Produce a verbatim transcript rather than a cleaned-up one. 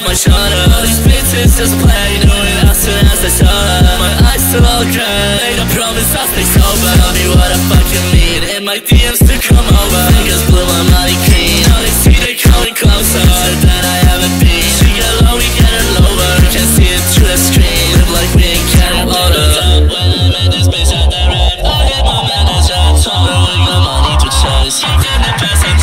my shoulder. All these bitches just play, do it as soon as I saw her. My eyes still all gray, made a promise I'll stay sober. Tell me what I fucking need, in my D Ms to come over. Fingers blue, I'm money clean, now they see they coming closer. Said that I haven't been, she get low, we get it lower. You can see it through the screen, live like we ain't getting older. When I'm in this bitch at the rap, I hit my manager, told her we got money to chase. You can the best